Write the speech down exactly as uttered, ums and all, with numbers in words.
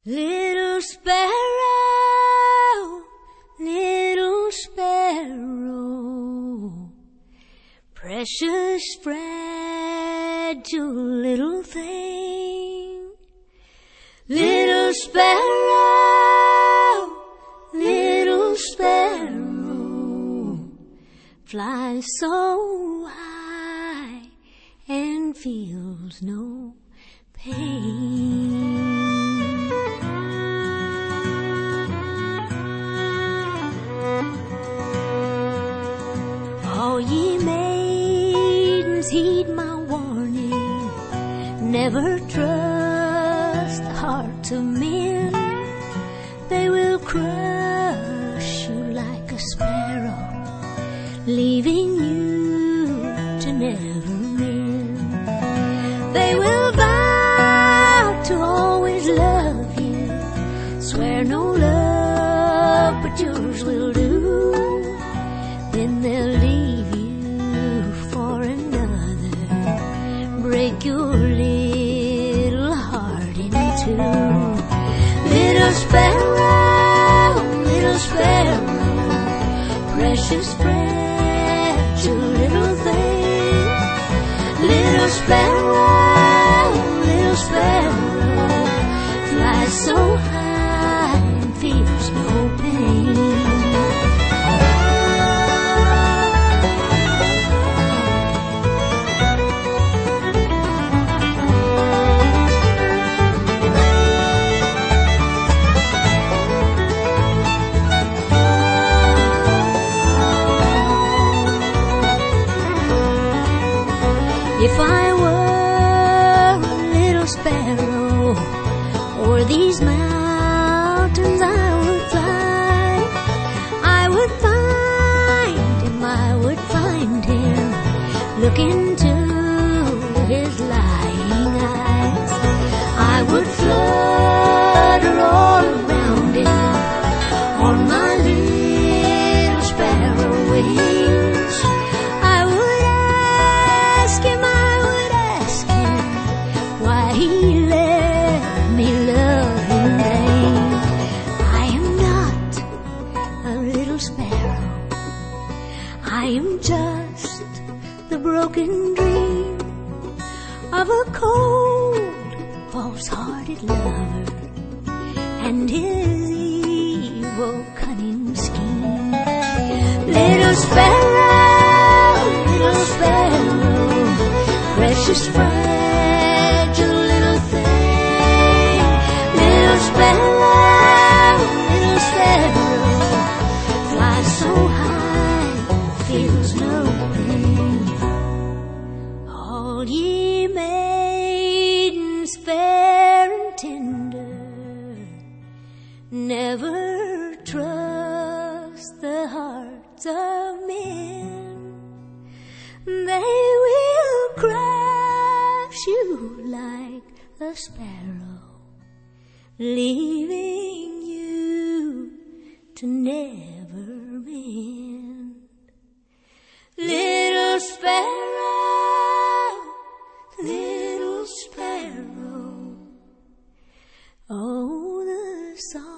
Little sparrow, little sparrow, precious fragile little thing. Little sparrow, little sparrow, flies so high and feels no pain. All ye maidens, heed my warning, never trust the hearts of men. They will crush you like a sparrow, leaving you to never mend. They will vow to always love you, swear no love but yours will do. Then they'll leave you for another, break your little heart in two. Little sparrow, little sparrow, precious fragile little thing. Little sparrow, little sparrow, flies so high and feels no pain. If I were a little sparrow, o'er these mountains I would fly. I would find him, I would find him, look into his lying eyes. I would flutter all around him on my little sparrow wings. I would ask him, he let me love him vain. I am not a little sparrow, I am just the broken dream of a cold, false-hearted lover and his evil, cunning scheme. Little sparrow, little sparrow, precious fragile little thing. Little sparrow, little sparrow, flies so high, feels no pain. All ye maidens fair and tender, never trust the hearts of men. They will crush you like a sparrow, leaving you to never mend. Little sparrow, little sparrow, oh, the song